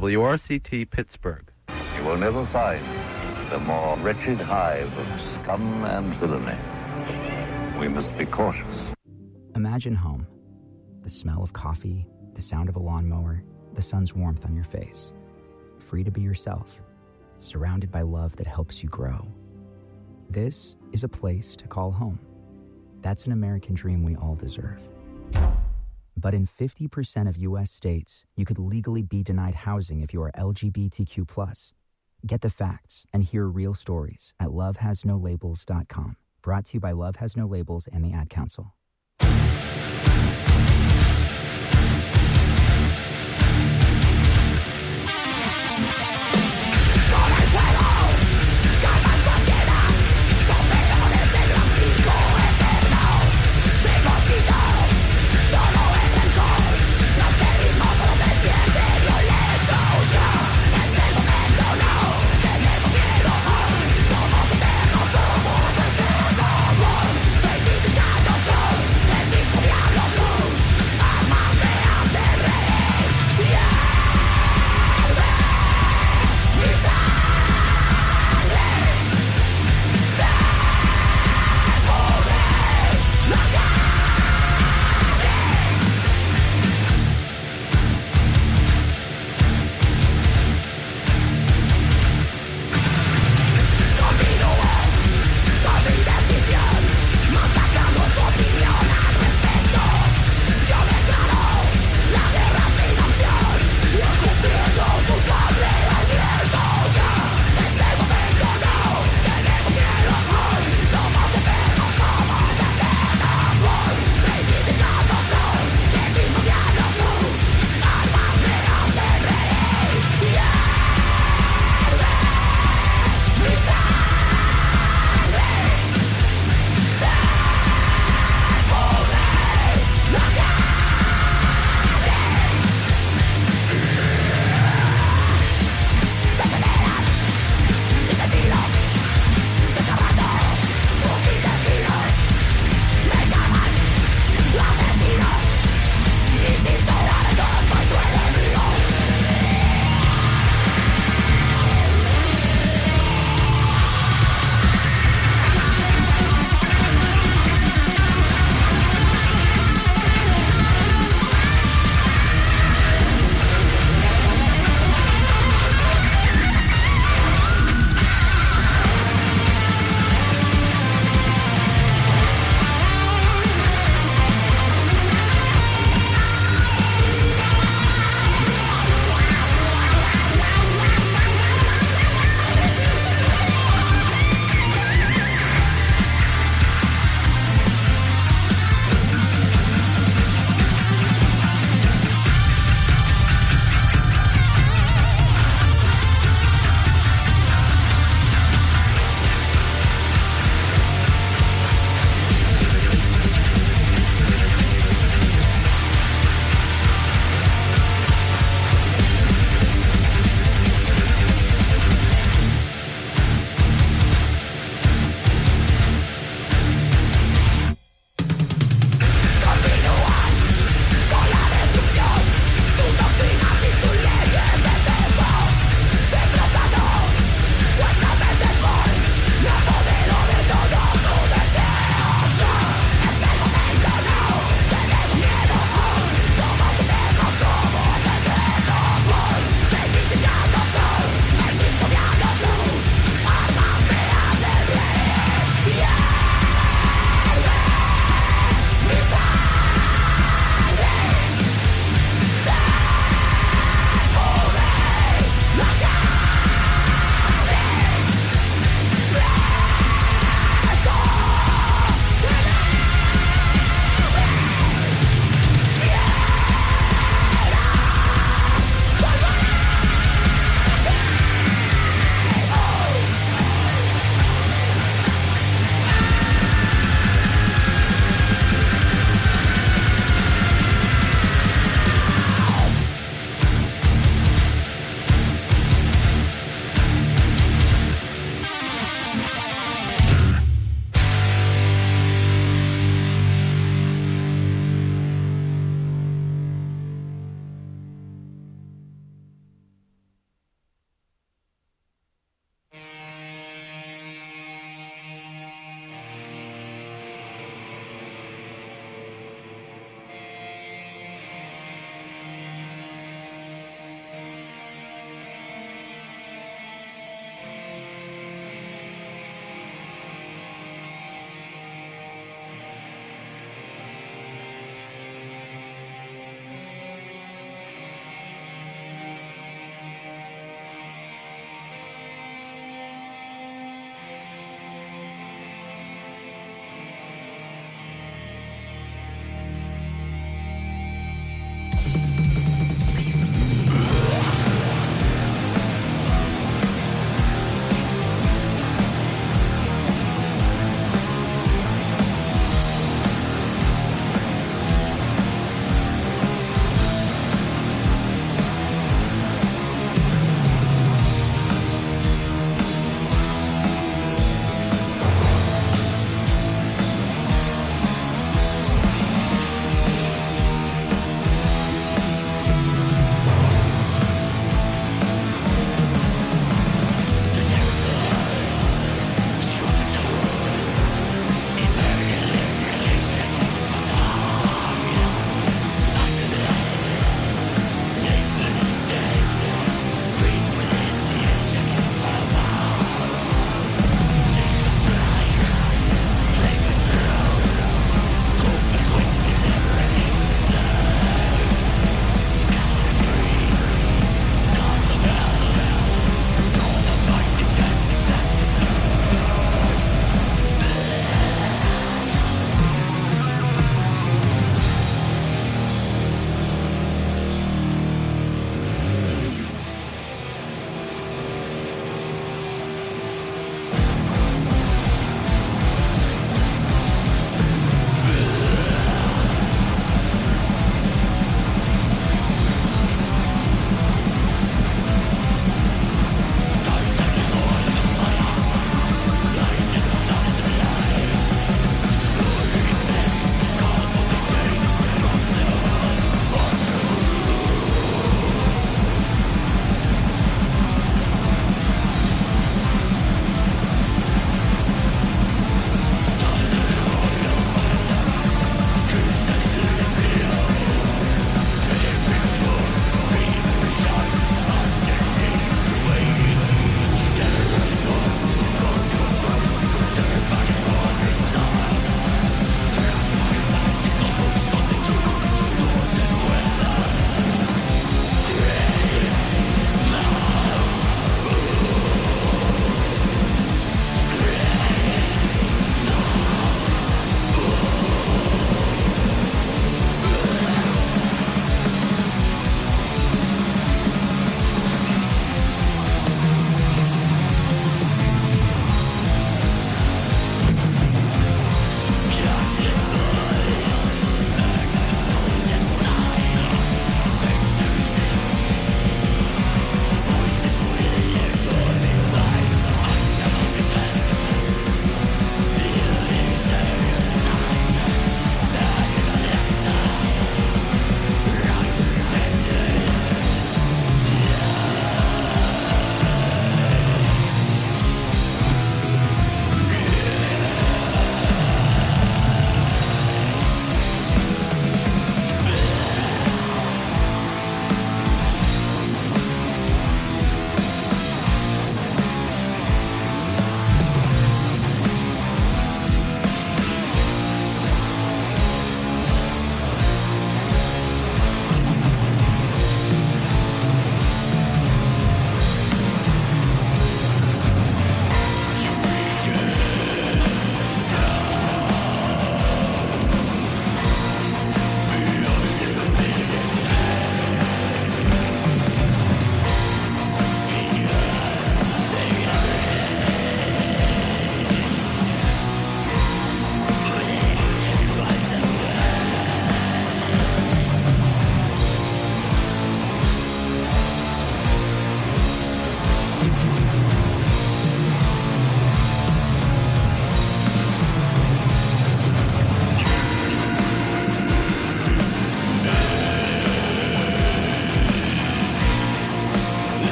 WRCT Pittsburgh. You will never find a more wretched hive of scum and villainy. We must be cautious. Imagine home. The smell of coffee, the sound of a lawnmower, the sun's warmth on your face. Free to be yourself, surrounded by love that helps you grow. This is a place to call home. That's an American dream we all deserve. But in 50% of U.S. states, you could legally be denied housing if you are LGBTQ+. Get the facts and hear real stories at lovehasnolabels.com. Brought to you by Love Has No Labels and the Ad Council.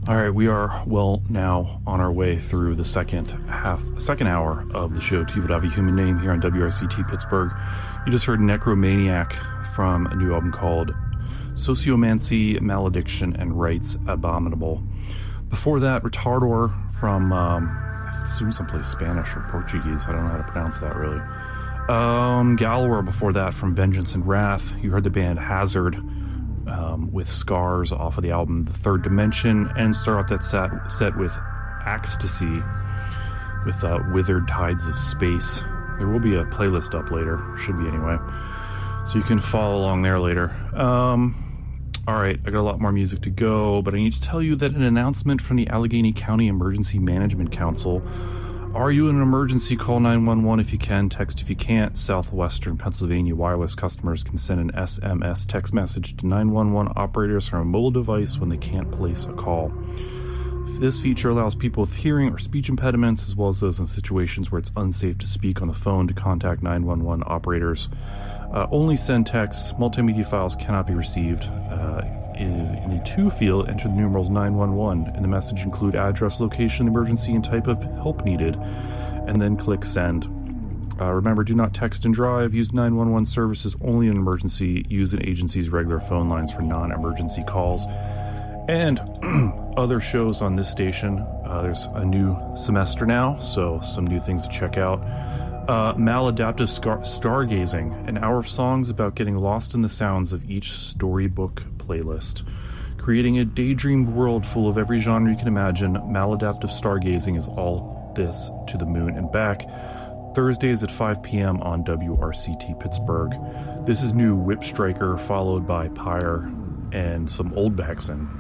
All right, we are now on our way through the second hour of the show, Tiva Davi Human Name, here on WRCT Pittsburgh. You just heard Necromaniac from a new album called Sociomancy, Malediction, and Rites Abominable. Before that, Retardor from, I assume someplace Spanish or Portuguese. I don't know how to pronounce that really. Gallower before that from Vengeance and Wrath. You heard the band Hazard with Scars off of the album The Third Dimension, and start off that set with Ecstasy with Withered Tides of Space. There will be a playlist up later, should be anyway, so you can follow along there later. Alright, I got a lot more music to go, but I need to tell you that an announcement from the Allegheny County Emergency Management Council. Are you in an emergency? Call 911 if you can, text if you can't. Southwestern Pennsylvania wireless customers can send an SMS text message to 911 operators from a mobile device when they can't place a call. This feature allows people with hearing or speech impediments, as well as those in situations where it's unsafe to speak on the phone, to contact 911 operators. Only send texts. Multimedia files cannot be received. In a to field, enter the numerals 911. In the message, include address, location, emergency, and type of help needed, and then click send. Remember, do not text and drive. Use 911 services only in emergency. Use an agency's regular phone lines for non-emergency calls. And other shows on this station. There's a new semester now, so some new things to check out. Maladaptive Stargazing, an hour of songs about getting lost in the sounds of each storybook playlist. Creating a daydream world full of every genre you can imagine, Maladaptive Stargazing is all this to the moon and back. Thursdays at 5 p.m. on WRCT Pittsburgh. This is new Whip Striker, followed by Pyre and some Old Baxon.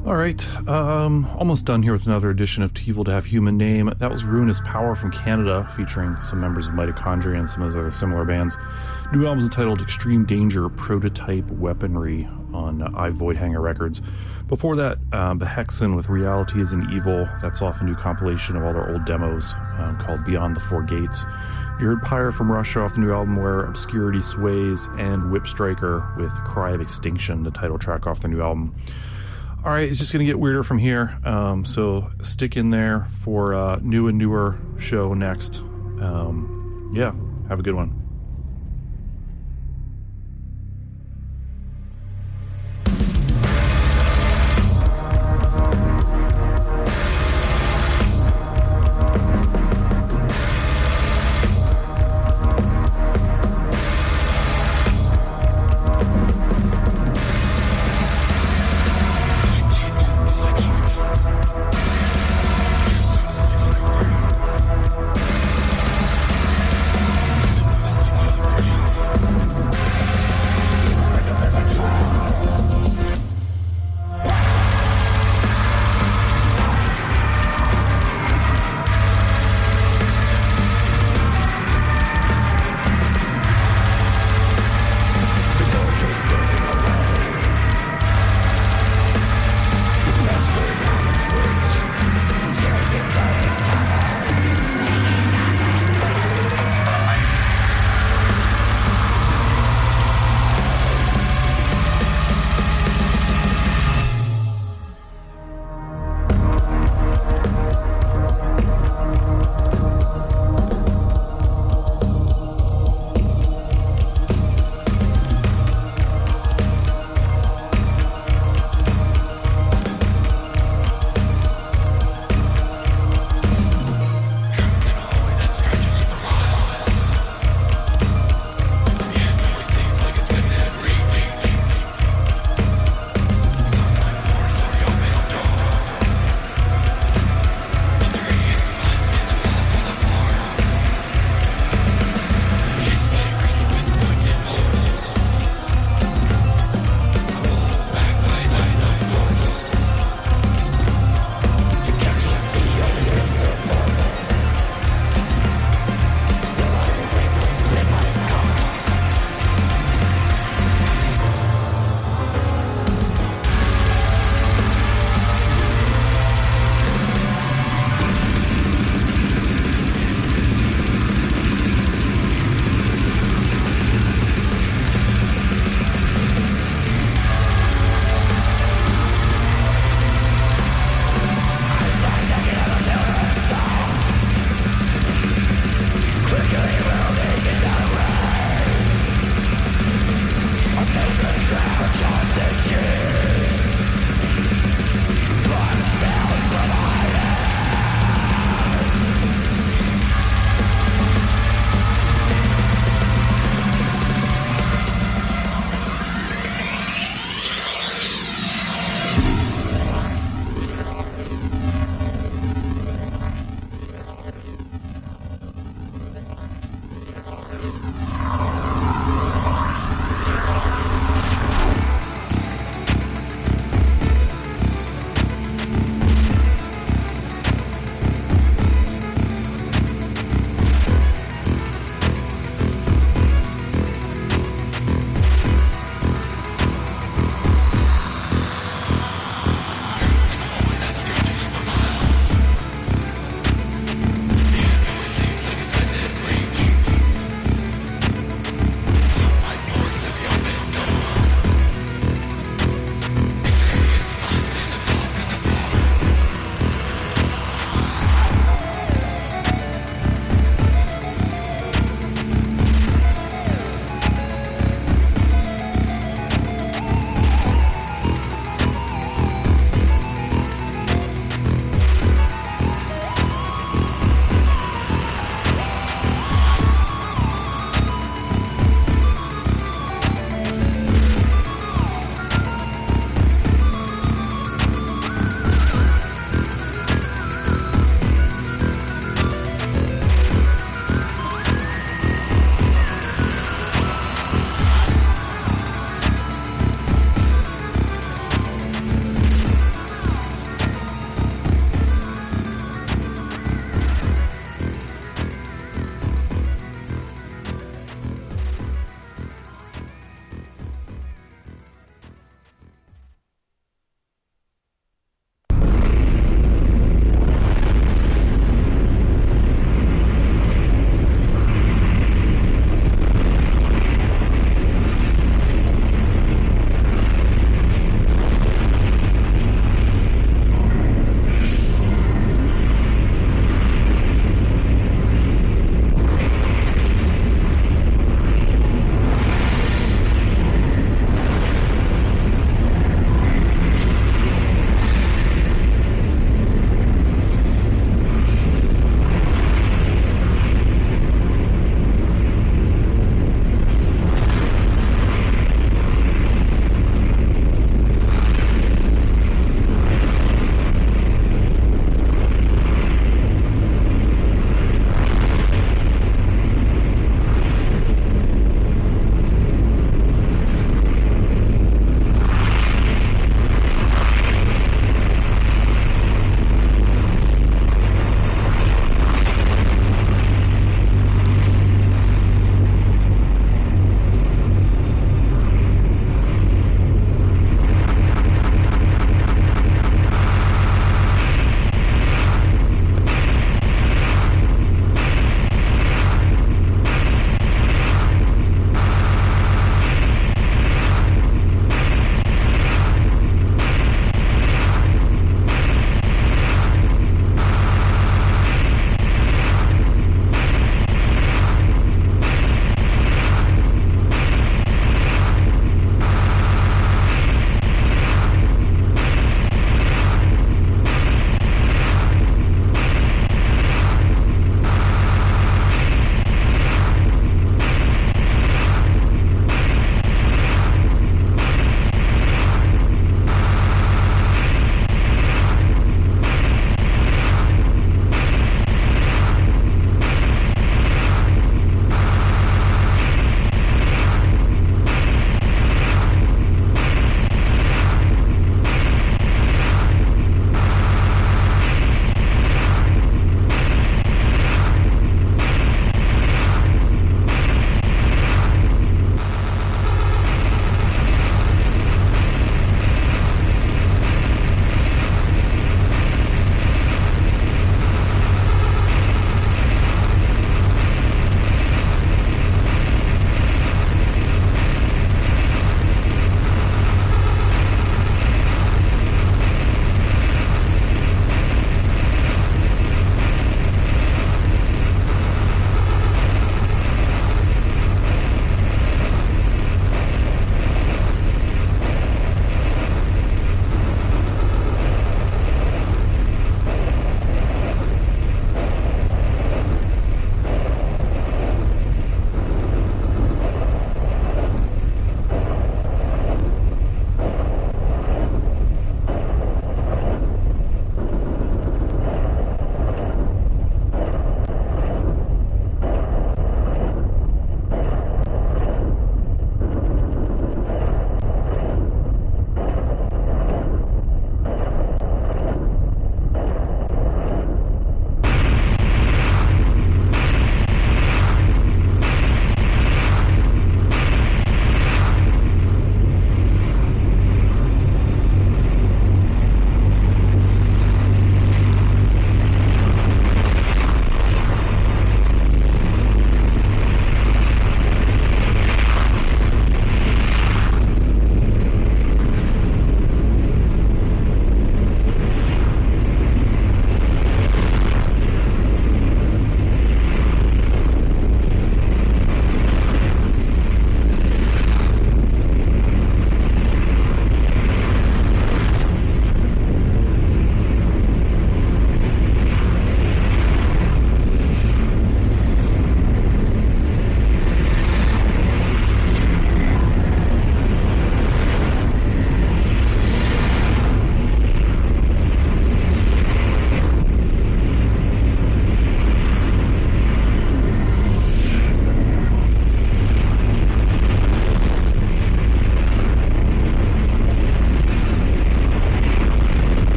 All right, almost done here with another edition of Too Evil to Have Human Name. That was Ruinous Power from Canada, featuring some members of Mitochondria and some of those other similar bands. New album is entitled Extreme Danger Prototype Weaponry on I Voidhanger Records. Before that, Behexen with Reality is an Evil. That's off a new compilation of all their old demos called Beyond the Four Gates. You heard Pyre from Russia off the new album Where Obscurity Sways, and Whipstriker with Cry of Extinction, the title track off the new album. All right, it's just going to get weirder from here, so stick in there for a new and newer show next. Yeah, have a good one.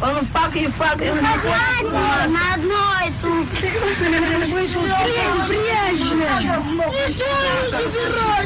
Он фак и фак. На одной тут. Прячь. Ничего не забирай.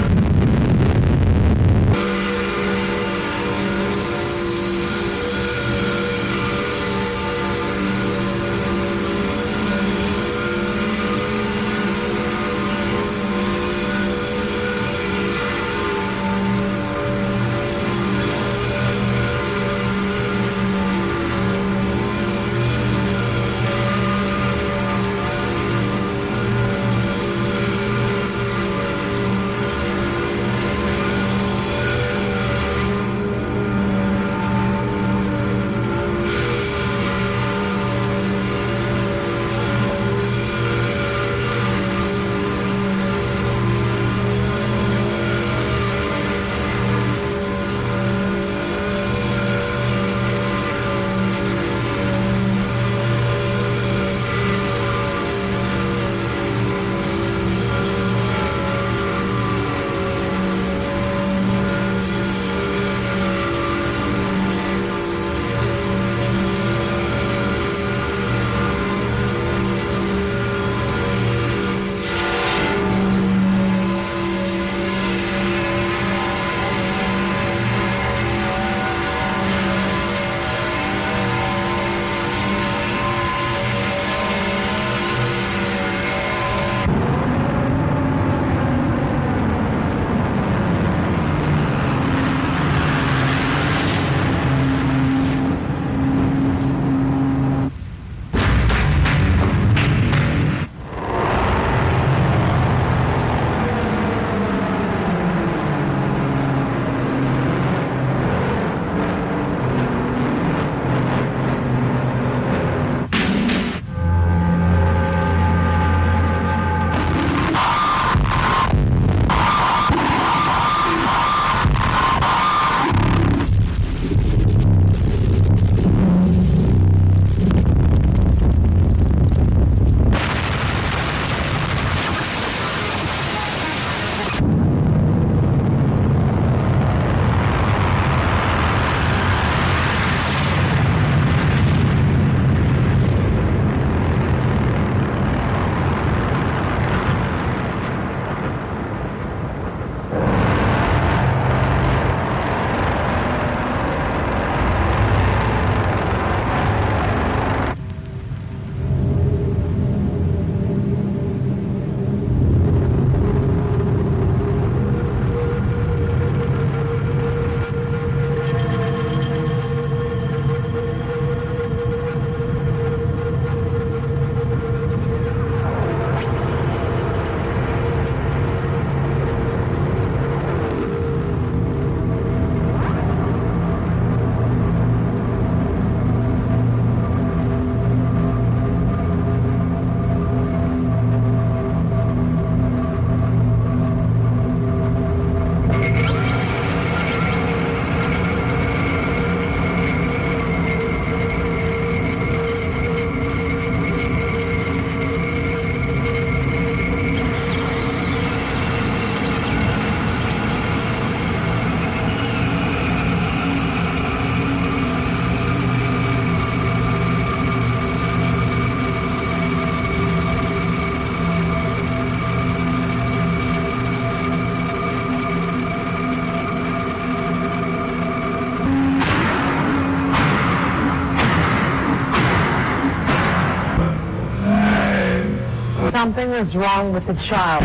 Something is wrong with the child.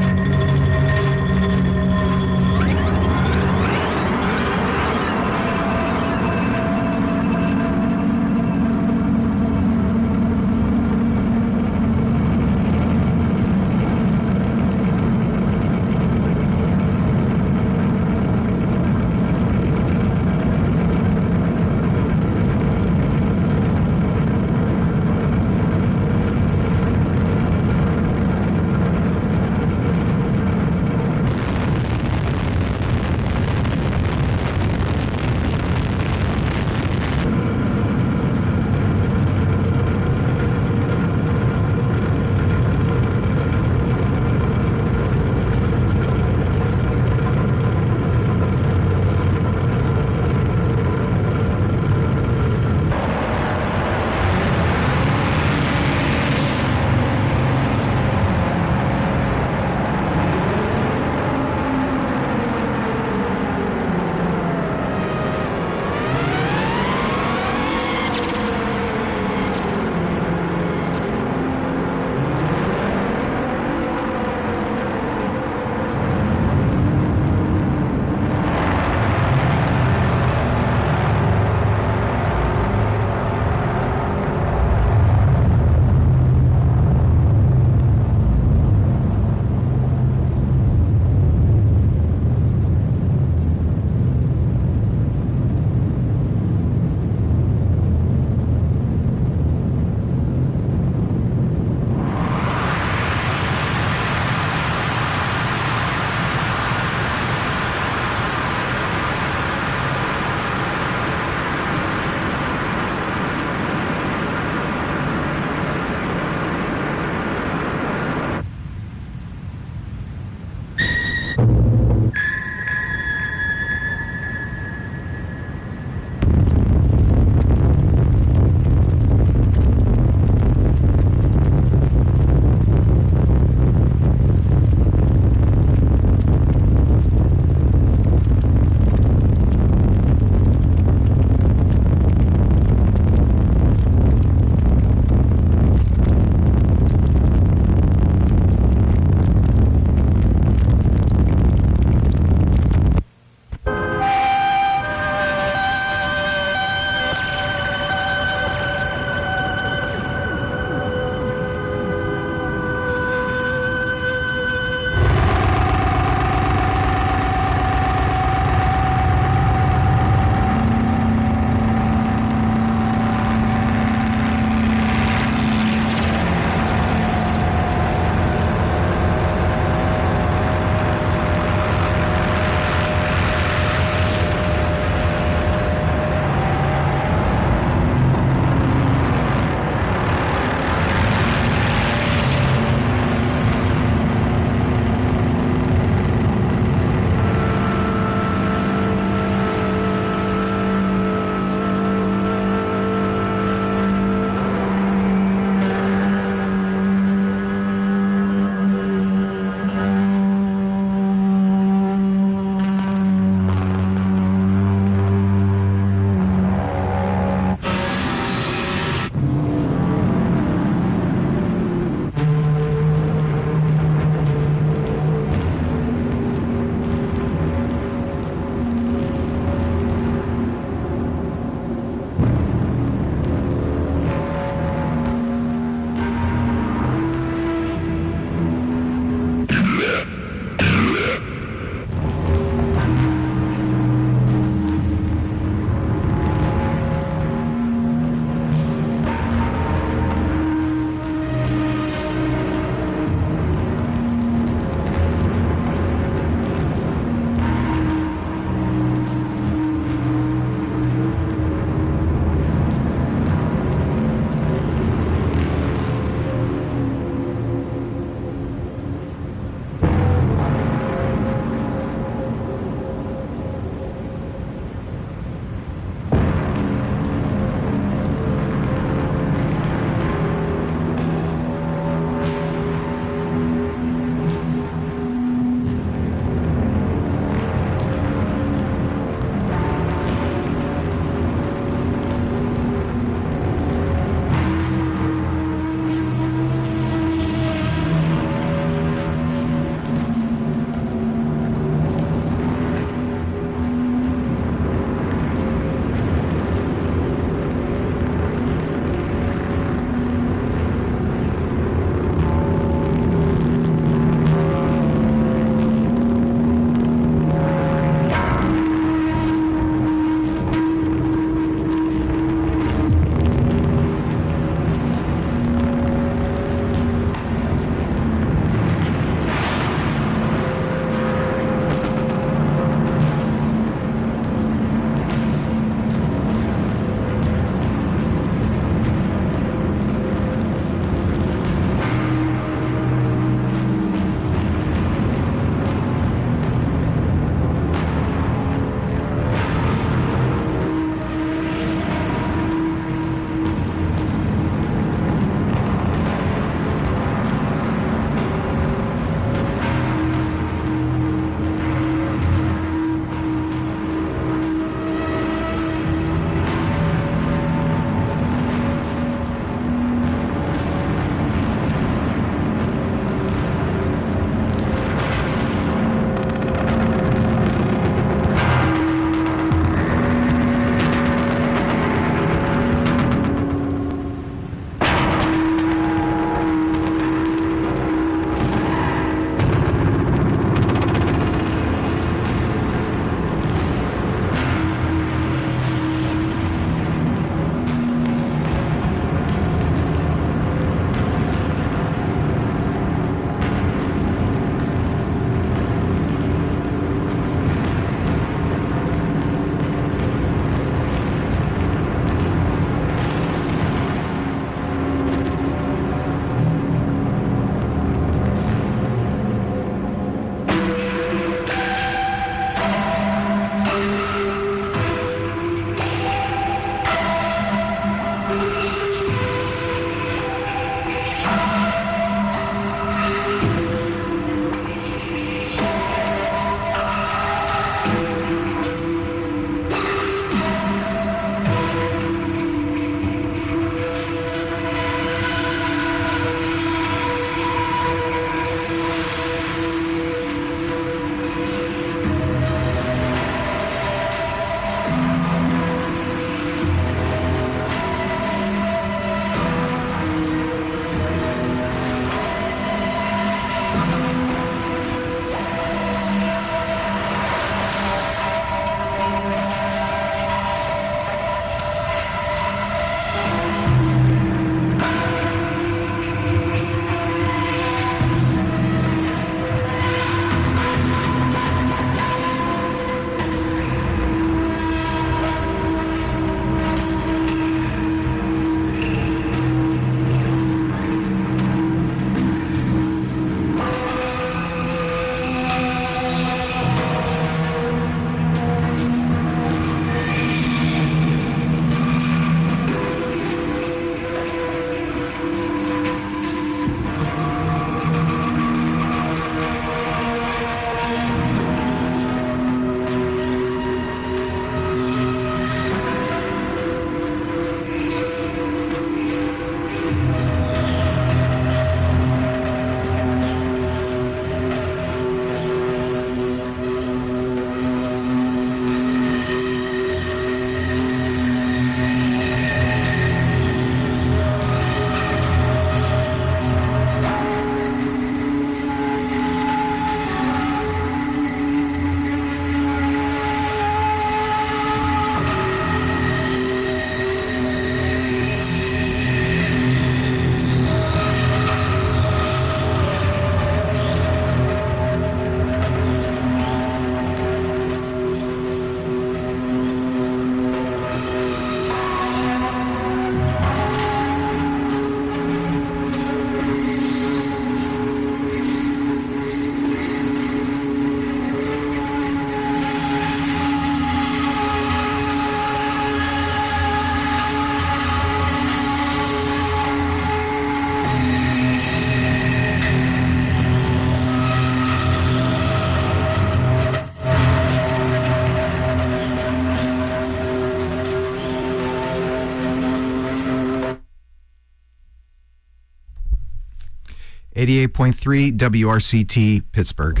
88.3 WRCT Pittsburgh.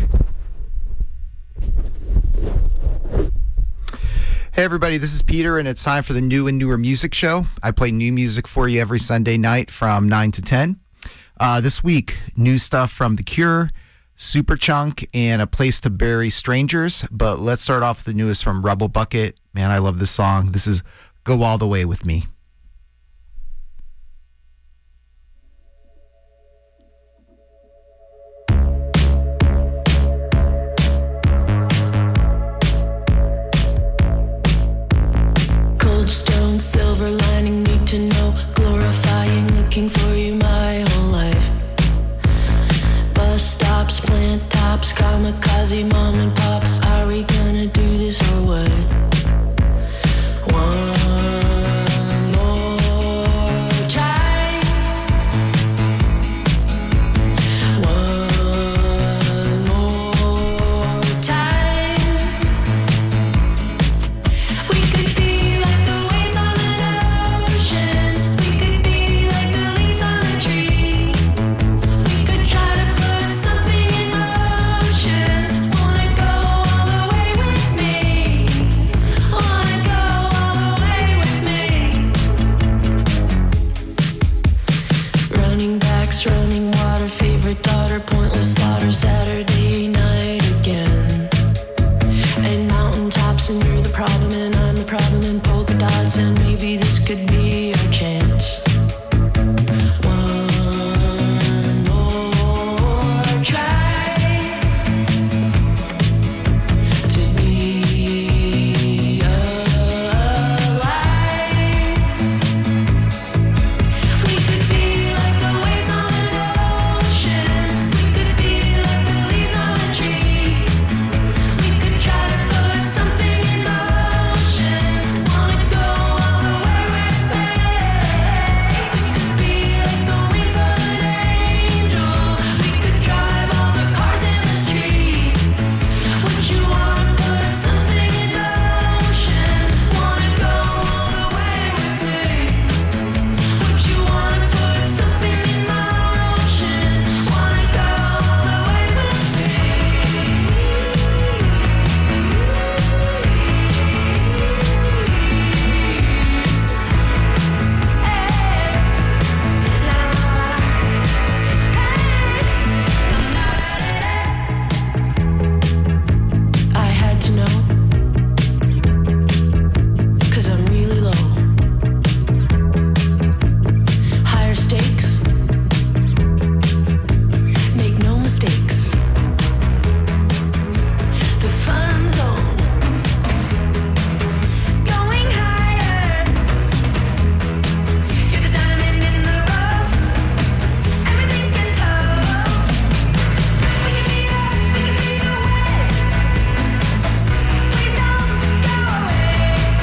Hey everybody, this is Peter, and it's time for the New and Newer Music Show. I play new music for you every Sunday night from 9 to 10. This week, new stuff from The Cure, Superchunk, and A Place to Bury Strangers. But let's start off with the newest from Rebel Bucket. Man, I love this song. This is Go All the Way With Me. Cold stone, silver lining, need to know, glorifying, looking for you my whole life. Bus stops, plant tops, kamikaze mom and pops. Are we gonna do this or what? One more try. One more time. We could be like the waves on an ocean. We could be like the leaves on a tree. We could try to put something in motion. Wanna go all the way with me. Wanna go all the way with me. Running backs, running water, favorite daughter, pointless slaughter, Saturday night again. And mountaintops, and you're the problem, and I'm the problem, and polka dots, and maybe this could be our chance. One more try to be alive. We could be like the waves on an ocean. We could be like the leaves on a tree. We could try to put something in motion. Wanna go all the way with me. We could be like the wings of an angel. We could drive all the cars in the street. Would you wanna put something in motion? Wanna go all the way with me. Would you wanna put something in motion? Wanna go all the way with me. I had to know, 'cause I'm really low. Higher stakes, make no mistakes. The fun zone, going higher. You're the diamond in the rough. Everything's getting tough. We can be up, we can be the waves. Please don't go away.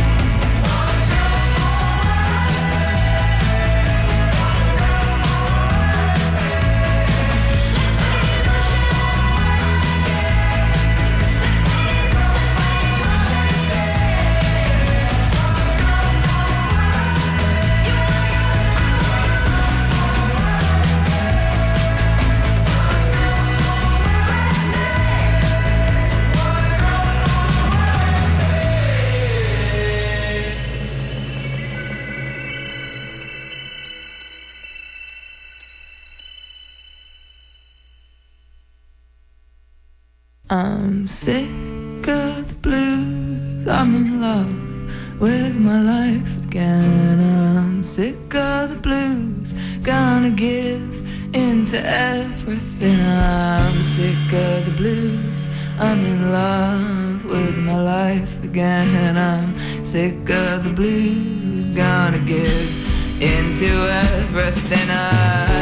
I'm sick of the blues. I'm in love with my life again. I'm sick of the blues. Gonna give into everything. I'm sick of the blues. I'm in love with my life again. I'm sick of the blues. Gonna give into everything.